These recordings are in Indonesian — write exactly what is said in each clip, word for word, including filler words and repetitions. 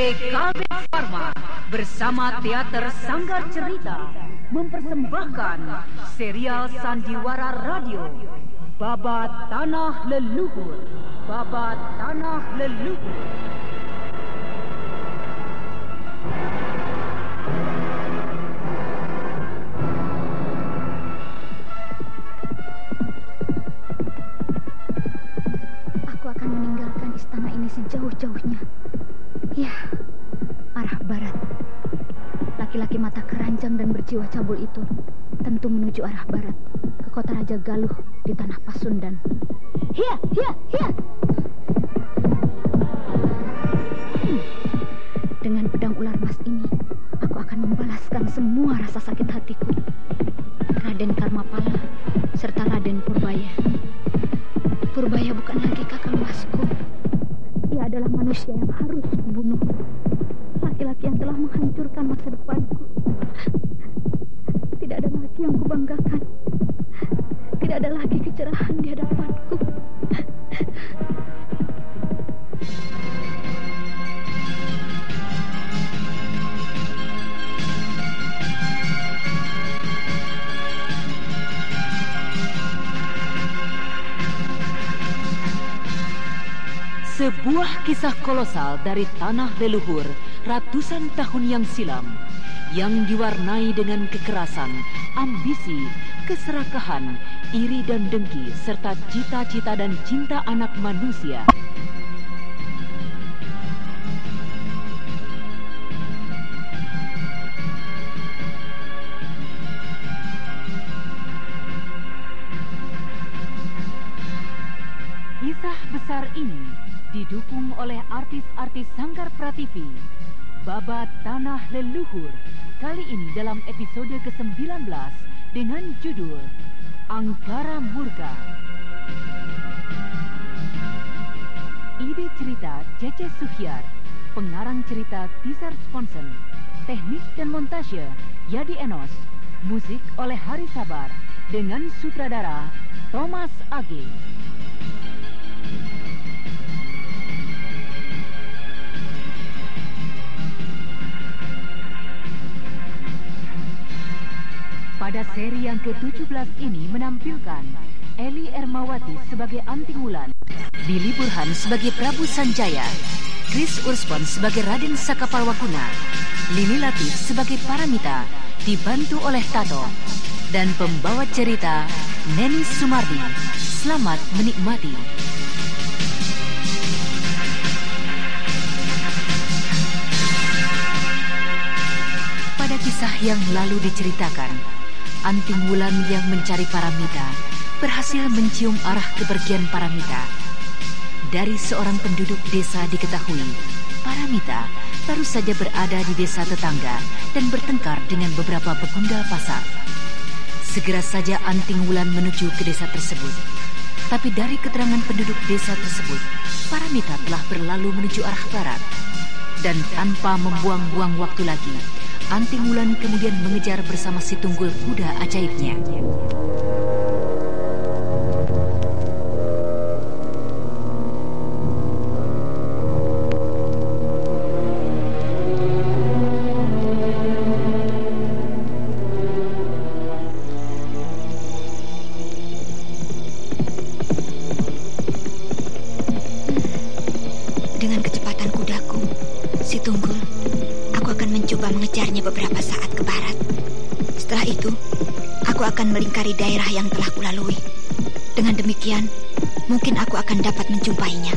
K B Pharma bersama Teater Sanggar Cerita mempersembahkan serial Sandiwara Radio Babat Tanah Leluhur. Babat Tanah Leluhur. Aku akan meninggalkan istana ini sejauh-jauhnya. Ya, arah barat. Laki-laki mata keranjang dan berjiwa cabul itu tentu menuju arah barat, ke kota Raja Galuh di tanah Pasundan. Hiya, hiya, hiya. Hmm. Dengan pedang ular emas ini, aku akan membalaskan semua rasa sakit hatiku. Raden Karmapala serta Raden Purbaya. Purbaya bukan lagi kakak luasku. Ia adalah manusia yang harus kubunuh. Laki-laki yang telah menghancurkan masa depanku. Tidak ada lagi yang kubanggakan. Tidak ada lagi kecerahan di hadapanku. Sebuah kisah kolosal dari tanah leluhur ratusan tahun yang silam, yang diwarnai dengan kekerasan, ambisi, keserakahan, iri dan dengki, serta cita-cita dan cinta anak manusia. Kisah besar ini didukung oleh artis-artis Sanggar Prativi. Babat Tanah Leluhur kali ini dalam episode kesembilan belas dengan judul Angkara Murka. Ide cerita Cece Suhyar, pengarang cerita Tisar Sponsen, teknik dan montase Yadi Enos, musik oleh Hari Sabar dengan sutradara Thomas Age. Pada seri yang ke tujuh belas ini menampilkan Eli Ermawati sebagai Anting Wulan, Billy Burhan sebagai Prabu Sanjaya, Chris Urspon sebagai Raden Sakapalwaguna, Lini Latif sebagai Paramita, dibantu oleh Tato, dan pembawa cerita Neni Sumardi. Selamat menikmati. Pada kisah yang lalu diceritakan, Anting Wulan yang mencari Paramita berhasil mencium arah kepergian Paramita. Dari seorang penduduk desa diketahui, Paramita baru saja berada di desa tetangga dan bertengkar dengan beberapa pegunda pasar. Segera saja Anting Wulan menuju ke desa tersebut. Tapi dari keterangan penduduk desa tersebut, Paramita telah berlalu menuju arah barat. Dan tanpa membuang-buang waktu lagi, Anting Wulan kemudian mengejar bersama si tunggul kuda ajaibnya. Dengan kecepatan kudaku, si tunggul, aku akan mencoba mengejarnya beberapa saat ke barat. Setelah itu, aku akan melingkari daerah yang telah kulalui. Dengan demikian, mungkin aku akan dapat menjumpainya.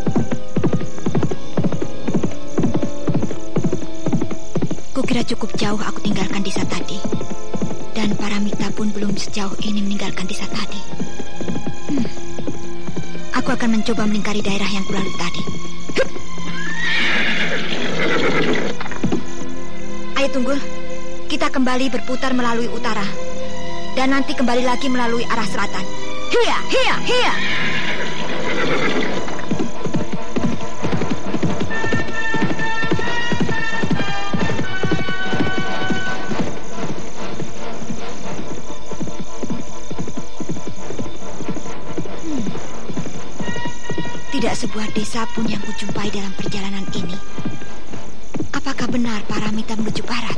Kukira cukup jauh aku tinggalkan desa tadi. Dan Paramita pun belum sejauh ini meninggalkan desa tadi. Hmm. Aku akan mencoba melingkari daerah yang kulalui tadi. Ayo Tunggul, kita kembali berputar melalui utara. Dan nanti kembali lagi melalui arah selatan. Hiya, hiya, hiya. Hmm. Tidak sebuah desa pun yang kujumpai dalam perjalanan ini. benar Paramita menuju barat?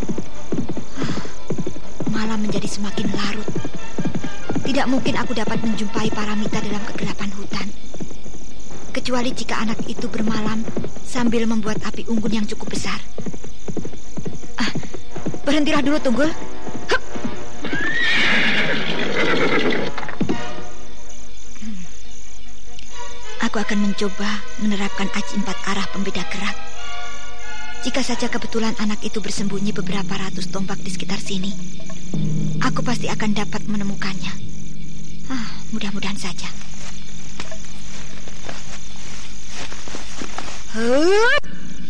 Malam menjadi semakin larut. Tidak mungkin aku dapat menjumpai Paramita dalam kegelapan hutan. Kecuali jika anak itu bermalam sambil membuat api unggun yang cukup besar. Ah, berhentilah dulu, Tunggul. Hup. Hmm. Aku akan mencoba menerapkan aji empat arah pembeda gerak. Jika saja kebetulan anak itu bersembunyi beberapa ratus tombak di sekitar sini, aku pasti akan dapat menemukannya. Ah, mudah-mudahan saja. Hup.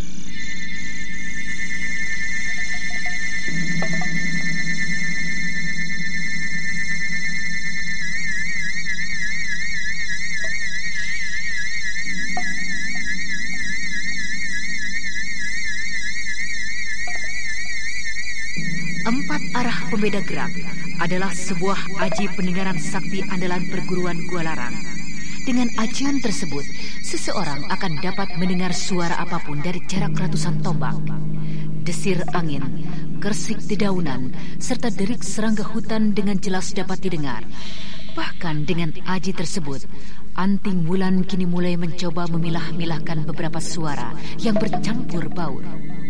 Empat arah pembeda gerak adalah sebuah aji pendengaran sakti andalan perguruan Gua Larang. Dengan ajian tersebut, seseorang akan dapat mendengar suara apapun dari jarak ratusan tombak. Desir angin, kersik dedaunan, serta derik serangga hutan dengan jelas dapat didengar. Bahkan dengan aji tersebut, Anting Wulan kini mulai mencoba memilah-milahkan beberapa suara yang bercampur baur.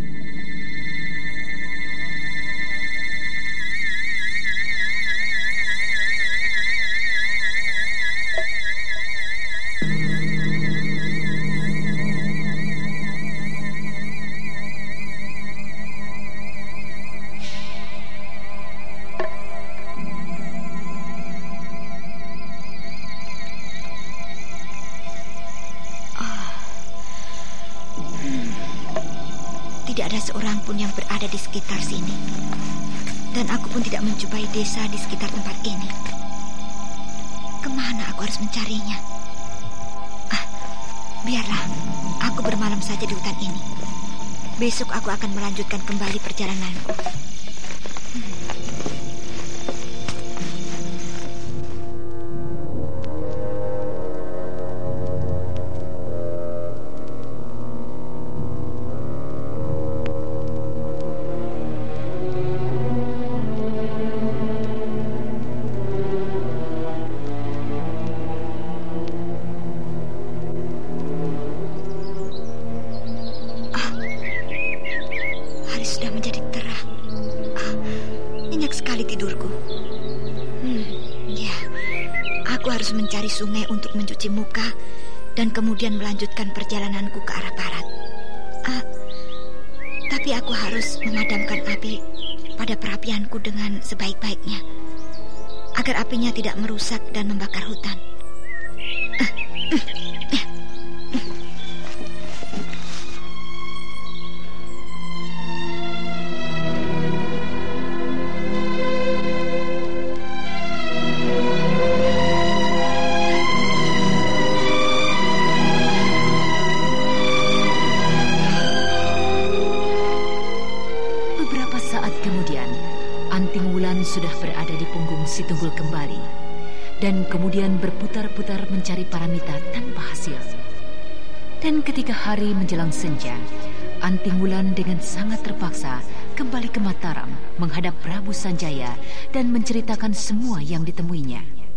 Tidak ada seorang pun yang berada di sekitar sini. Dan aku pun tidak menjumpai desa di sekitar tempat ini. Kemana aku harus mencarinya? Ah, biarlah, aku bermalam saja di hutan ini. Besok aku akan melanjutkan kembali perjalananku. Hmm. Mencari sungai untuk mencuci muka dan kemudian melanjutkan perjalananku ke arah barat. Ah, tapi aku harus memadamkan api pada perapianku dengan sebaik-baiknya agar apinya tidak merusak dan membakar hutan. Ah, uh, uh. Sudah berada di punggung si Tunggul kembali dan kemudian berputar-putar mencari Paramita tanpa hasil. Dan ketika hari menjelang senja, Anting Wulan dengan sangat terpaksa kembali ke Mataram menghadap Prabu Sanjaya dan menceritakan semua yang ditemuinya.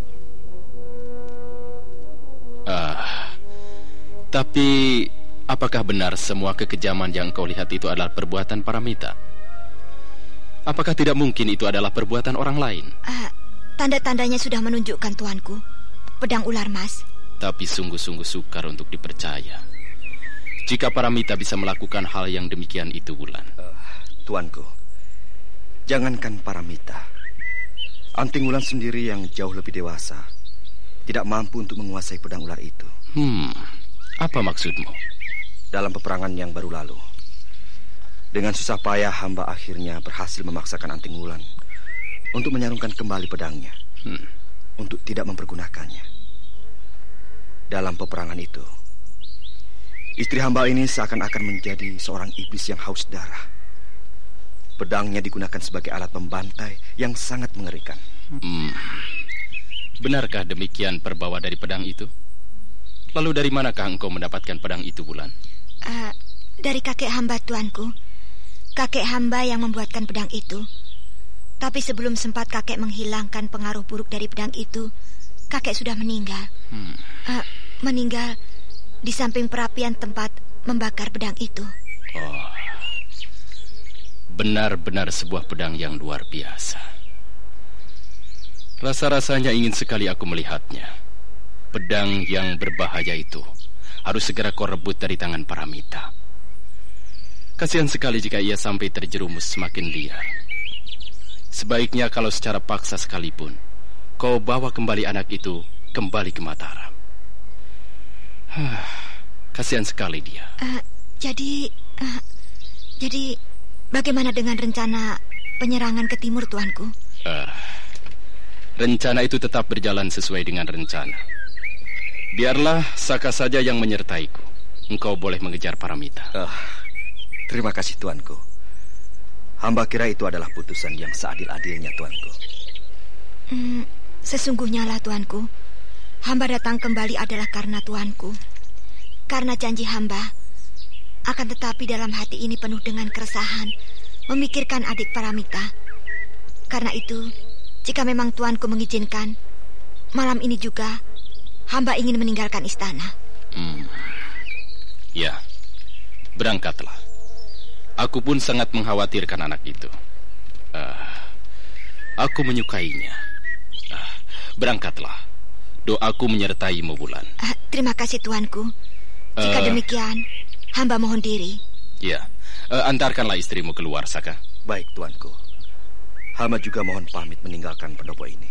Ah, tapi apakah benar semua kekejaman yang kau lihat itu adalah perbuatan Paramita? Apakah tidak mungkin itu adalah perbuatan orang lain? Uh, tanda-tandanya sudah menunjukkan, tuanku. Pedang ular mas. Tapi sungguh-sungguh sukar untuk dipercaya jika Paramita bisa melakukan hal yang demikian itu, Wulan. Uh, tuanku, jangankan Paramita, Anting Wulan sendiri yang jauh lebih dewasa tidak mampu untuk menguasai pedang ular itu. Hmm, apa maksudmu? Dalam peperangan yang baru lalu, dengan susah payah hamba akhirnya berhasil memaksakan Anting Wulan untuk menyarungkan kembali pedangnya, hmm. untuk tidak mempergunakannya. Dalam peperangan itu, istri hamba ini seakan-akan menjadi seorang iblis yang haus darah. Pedangnya digunakan sebagai alat membantai yang sangat mengerikan. Hmm. Benarkah demikian perbawa dari pedang itu? Lalu dari manakah engkau mendapatkan pedang itu, Wulan? Uh, dari kakek hamba, tuanku. kakek hamba yang membuatkan pedang itu. Tapi sebelum sempat kakek menghilangkan pengaruh buruk dari pedang itu, kakek sudah meninggal. Hmm. Uh, meninggal di samping perapian tempat membakar pedang itu. Oh, benar-benar sebuah pedang yang luar biasa. Rasa-rasanya ingin sekali aku melihatnya. Pedang yang berbahaya itu harus segera kau rebut dari tangan Paramita. Kasihan sekali jika ia sampai terjerumus semakin liar. Sebaiknya kalau secara paksa sekalipun kau bawa kembali anak itu kembali ke Mataram. Kasihan sekali dia. Uh, jadi, uh, jadi bagaimana dengan rencana penyerangan ke timur, tuanku? Uh, rencana itu tetap berjalan sesuai dengan rencana. Biarlah Saka saja yang menyertaiku. Engkau boleh mengejar Paramita. Uh, terima kasih, tuanku. Hamba kira itu adalah putusan yang seadil-adilnya, tuanku. Hmm, sesungguhnya lah, tuanku. Hamba datang kembali adalah karena tuanku. Karena janji hamba. Akan tetapi dalam hati ini penuh dengan keresahan, memikirkan adik Paramita. Karena itu, jika memang tuanku mengizinkan, malam ini juga hamba ingin meninggalkan istana. Hmm. Ya, berangkatlah. Aku pun sangat mengkhawatirkan anak itu. Uh, aku menyukainya. Uh, berangkatlah. Doaku menyertaimu, Bulan. Uh, terima kasih, tuanku. Jika uh, demikian, hamba mohon diri. Ya, uh, antarkanlah istrimu keluar, Saka. Baik, tuanku. Hamba juga mohon pamit meninggalkan pendopo ini.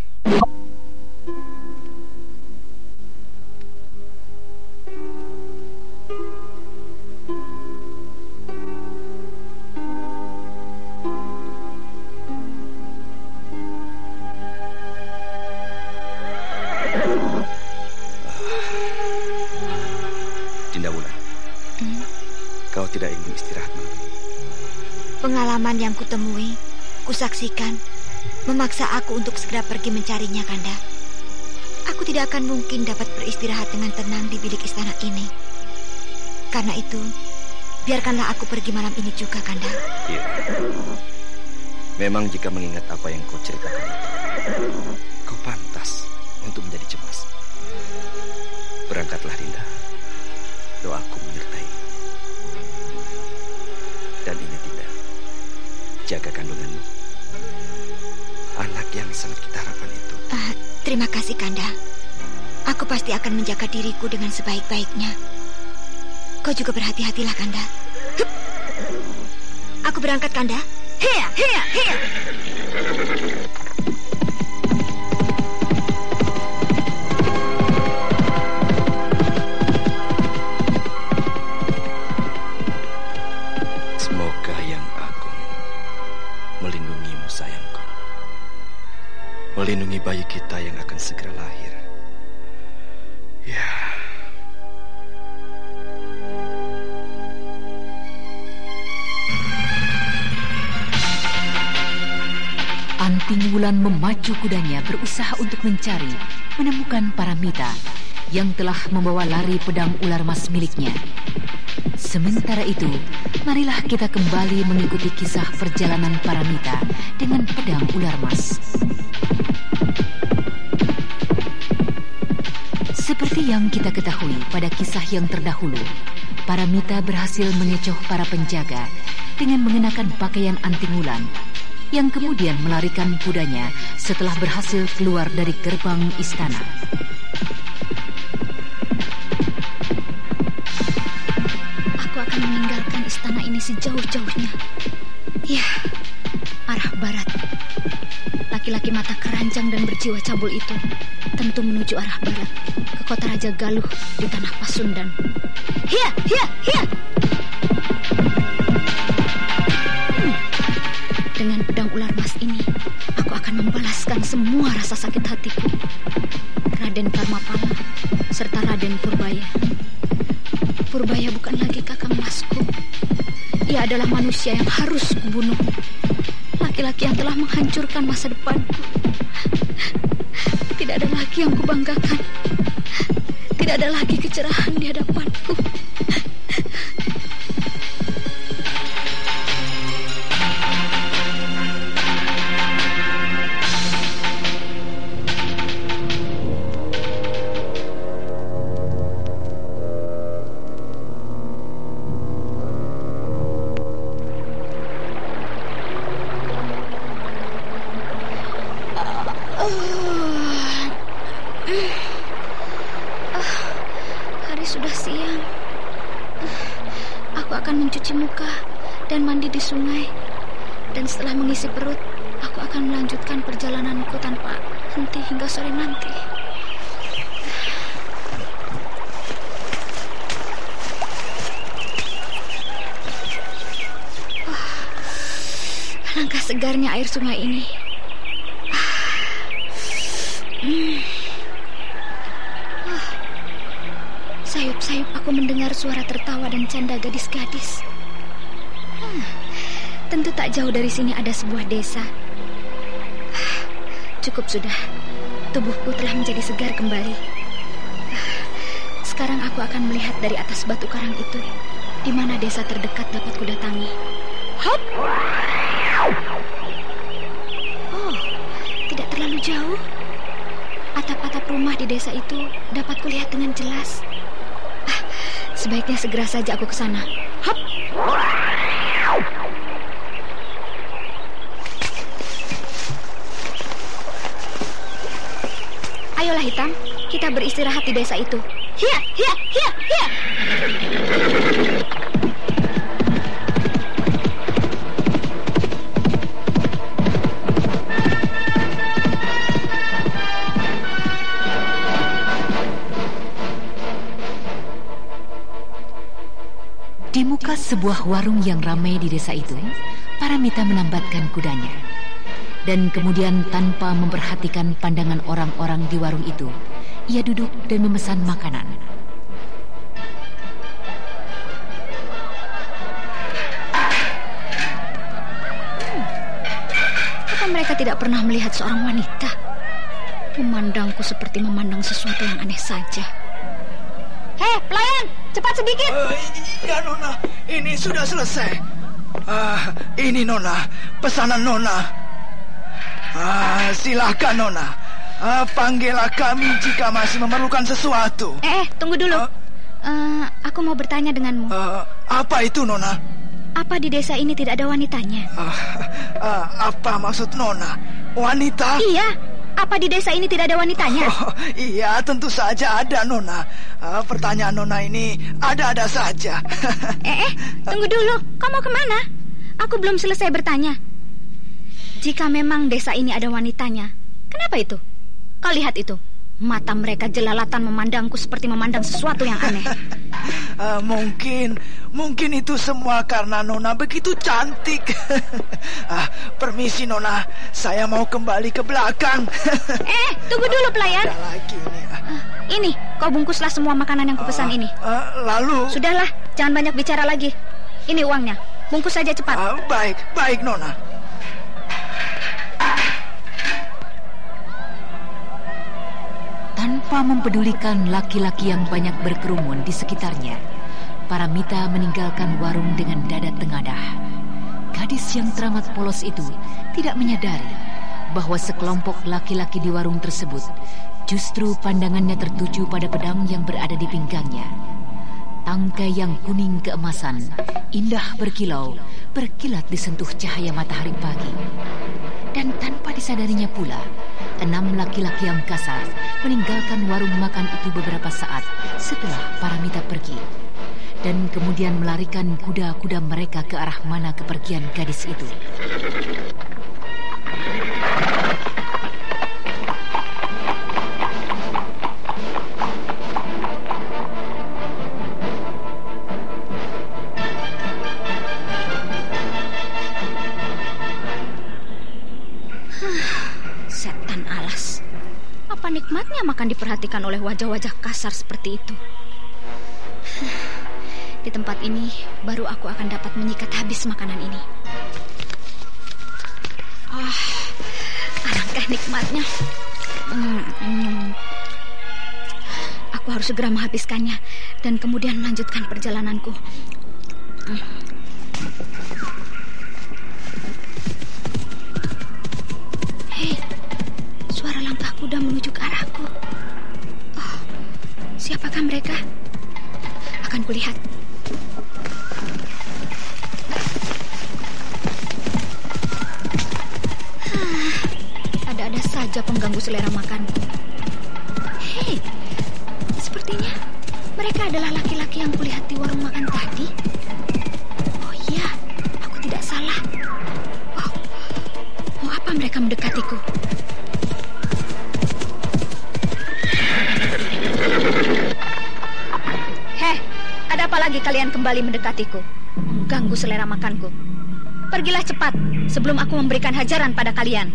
Kau tidak ingin istirahat malam ini? Pengalaman yang kutemui, kusaksikan, memaksa aku untuk segera pergi mencarinya, Kanda. Aku tidak akan mungkin dapat beristirahat dengan tenang di bilik istana ini. Karena itu, biarkanlah aku pergi malam ini juga, Kanda. Iya. Memang jika mengingat apa yang kau ceritakan itu, kau pantas untuk menjadi cemas. Berangkatlah, Dinda. Doaku menyertai. Dan ingat, Dinda, jaga kandunganmu. Anak yang sangat kita harapkan itu. Uh, terima kasih, Kanda. Aku pasti akan menjaga diriku dengan sebaik-baiknya. Kau juga berhati-hatilah, Kanda. Hup. Aku berangkat, Kanda. Hiya, hiya, hiya. Melindungi bayi kita yang akan segera lahir. Ya. Anting Wulan memacu kudanya berusaha untuk mencari, menemukan Paramita yang telah membawa lari pedang ular mas miliknya. Sementara itu, marilah kita kembali mengikuti kisah perjalanan Paramita dengan pedang ular mas. Seperti yang kita ketahui pada kisah yang terdahulu, Paramita berhasil mengecoh para penjaga dengan mengenakan pakaian Anting Wulan, yang kemudian melarikan kudanya setelah berhasil keluar dari gerbang istana. Aku akan meninggalkan istana ini sejauh-jauhnya. Ya, arah barat. Laki-laki mata keranjang dan berjiwa cabul itu tentu menuju arah barat, ke kota Raja Galuh di tanah Pasundan. Hiya, hiya, hiya. Hmm. Dengan pedang ular mas ini, aku akan membalaskan semua rasa sakit hatiku. Raden Karmapala serta Raden Purbaya. Purbaya bukan lagi kakang masku. Ia adalah manusia yang harus kubunuh. Laki-laki yang telah menghancurkan masa depanku. Tidak ada lagi yang kubanggakan. Tidak ada lagi kecerahan di hadapanku. sungai. Dan setelah mengisi perut, aku akan melanjutkan perjalananku tanpa henti hingga sore nanti. Oh, alangkah segarnya air sungai ini. Hmm. Oh, sayup-sayup aku mendengar suara tertawa dan canda gadis-gadis. Hmm. Tentu tak jauh dari sini ada sebuah desa. Cukup sudah. Tubuhku telah menjadi segar kembali. Sekarang aku akan melihat dari atas batu karang itu di mana desa terdekat dapat kudatangi. Hop! Oh, tidak terlalu jauh. Atap-atap rumah di desa itu dapat kulihat dengan jelas. Ah, sebaiknya segera saja aku ke sana. Hop! Ayolah Hitam, kita beristirahat di desa itu. Hiya, hiya, hiya, hiya. Di muka sebuah warung yang ramai di desa itu, Paramita menambatkan kudanya. Dan kemudian tanpa memperhatikan pandangan orang-orang di warung itu, ia duduk dan memesan makanan. Hmm. Apa mereka tidak pernah melihat seorang wanita? Memandangku seperti memandang sesuatu yang aneh saja. Hei, pelayan, cepat sedikit. Uh, ya, Nona, ini sudah selesai. Uh, ini, Nona, pesanan Nona. Ah, silakan Nona. Ah, panggillah kami jika masih memerlukan sesuatu. Eh, eh tunggu dulu. Uh, uh, aku mau bertanya denganmu. Uh, apa itu Nona? Apa di desa ini tidak ada wanitanya? Uh, uh, apa maksud Nona? Wanita? Iya. Apa di desa ini tidak ada wanitanya? Oh, iya, tentu saja ada Nona. Uh, pertanyaan Nona ini ada-ada saja. eh, eh, tunggu dulu. Kau mau kemana? Aku belum selesai bertanya. Jika memang desa ini ada wanitanya, kenapa itu? Kau lihat itu, mata mereka jelalatan memandangku seperti memandang sesuatu yang aneh. uh, mungkin, mungkin itu semua karena Nona begitu cantik. uh, permisi Nona, saya mau kembali ke belakang. eh, tunggu dulu pelayan. Ada lagi ini. Uh, ini, kau bungkuslah semua makanan yang kupesan uh, ini. Uh, lalu? Sudahlah, jangan banyak bicara lagi. Ini uangnya, bungkus saja cepat. Uh, baik, baik Nona. Tanpa mempedulikan laki-laki yang banyak berkerumun di sekitarnya, Paramita meninggalkan warung dengan dada tengadah. Gadis yang teramat polos itu tidak menyadari bahwa sekelompok laki-laki di warung tersebut justru pandangannya tertuju pada pedang yang berada di pinggangnya. Tangkai yang kuning keemasan, indah berkilau, berkilat disentuh cahaya matahari pagi. Dan tanpa disadarinya pula, enam laki-laki yang kasar meninggalkan warung makan itu beberapa saat setelah Paramita pergi. Dan kemudian melarikan kuda-kuda mereka ke arah mana kepergian gadis itu. Setan alas. Apa nikmatnya makan diperhatikan oleh wajah-wajah kasar seperti itu. Di tempat ini baru aku akan dapat menyikat habis makanan ini. Ah, alangkah nikmatnya. Hmm, hmm. Aku harus segera menghabiskannya dan kemudian melanjutkan perjalananku. Hmm. Hei, suara langkah kuda menuju ke arahku. Oh, siapakah mereka? Akan kulihat. Ah, ada-ada saja pengganggu selera makanku. Hei, sepertinya mereka adalah laki-laki yang kulihat di warung makan tadi. Oh iya, aku tidak salah. mendekatiku. Heh, ada apa lagi kalian kembali mendekatiku? Mengganggu selera makanku. Pergilah cepat sebelum aku memberikan hajaran pada kalian.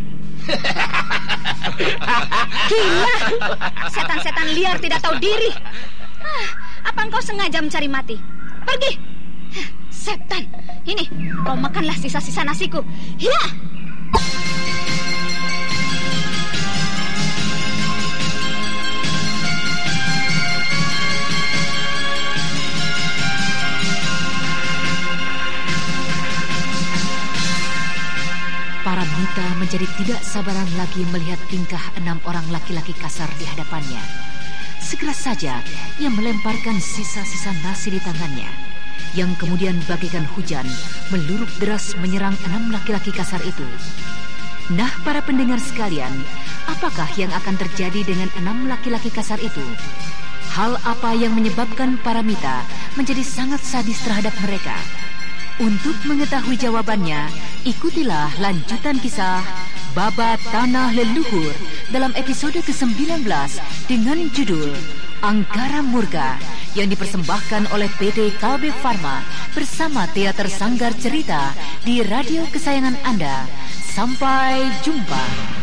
Gila, setan-setan liar tidak tahu diri. Ah, apa engkau sengaja mencari mati? Pergi. Setan, ini kau makanlah sisa-sisa nasiku. Ya. Paramita menjadi tidak sabaran lagi melihat tingkah enam orang laki-laki kasar di hadapannya. Segera saja ia melemparkan sisa-sisa nasi di tangannya, yang kemudian bagaikan hujan meluruk deras menyerang enam laki-laki kasar itu. Nah, para pendengar sekalian, apakah yang akan terjadi dengan enam laki-laki kasar itu? Hal apa yang menyebabkan Paramita menjadi sangat sadis terhadap mereka? Untuk mengetahui jawabannya, ikutilah lanjutan kisah Babat Tanah Leluhur dalam episode kesembilan belas dengan judul Angkara Murka yang dipersembahkan oleh P T Kalbe Farma bersama Teater Sanggar Cerita di radio kesayangan Anda. Sampai jumpa.